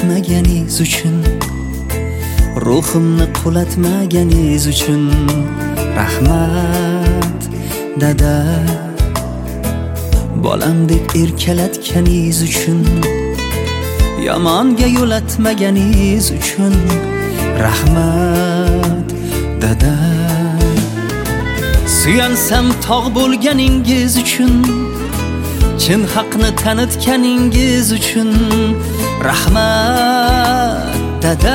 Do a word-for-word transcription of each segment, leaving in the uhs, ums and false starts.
yo'latmaganiz uchun, ruhimni qulatmaganiz uchun rahmat dada. Bolamdek erkalatganingiz uchun, yomonga yo'latmaganiz uchun rahmat dada. Suyansam tog' bo'lganingiz uchun, chin haqni tanitganingiz uchun rahmat dada.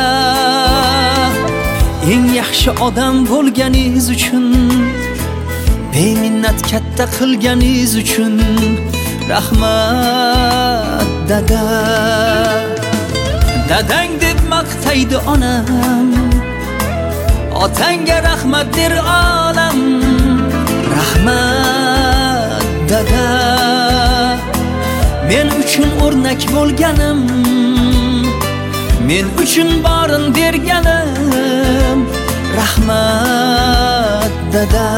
Eng yaxshi odam bo'lganingiz uchun, beminnat katta qilganingiz uchun rahmat dada. Dadang deb maqtaydi onam, otangga rahmat der olam. Rahmat dada. Men uchun o'rnak bo'lganim, men uchun borin berganim rahmat dada.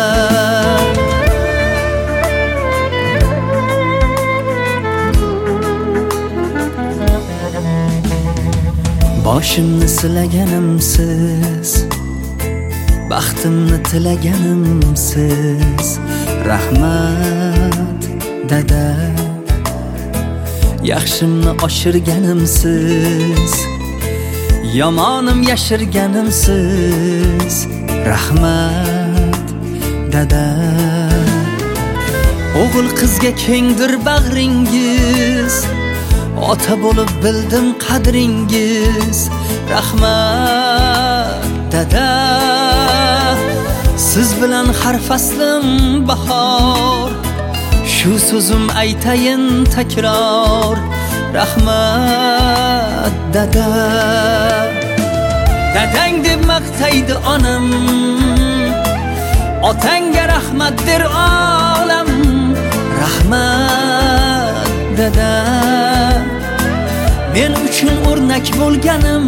Boshimni silaganim siz, baxtimni tilaganim siz rahmat dada. Yaxshimni oshirganim siz, yomonim yashirganim siz rahmat dada. O'g'il qizga kengdir bag'ringiz, ota bo'lib bildim qadringiz rahmat dada. Siz bilan har faslim bahor, shu so'zim aytayin takror rahmat dada. Dadang deb maqtaydi onam, otangga rahmat der olam rahmat dada. Men uchun o'rnak bo'lganim,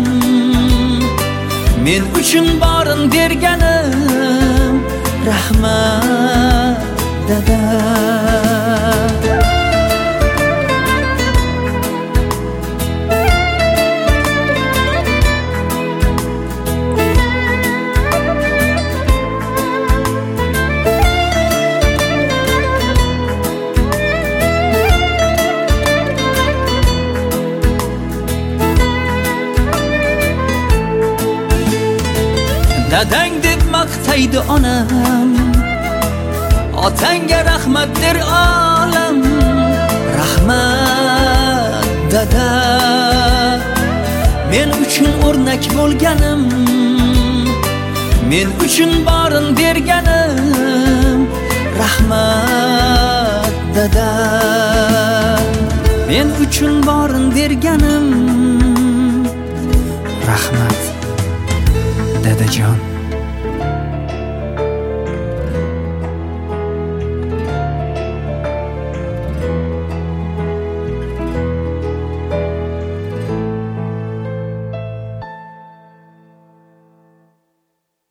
men uchun borin berganim rahmat dada. Dadang deb maqtaydi onam, otangga rahmat der olam rahmat dada. Men uchun o'rnak bo'lganim, men uchun borin berganim rahmat dada. Men uchun borin berganim rahmat dadajon.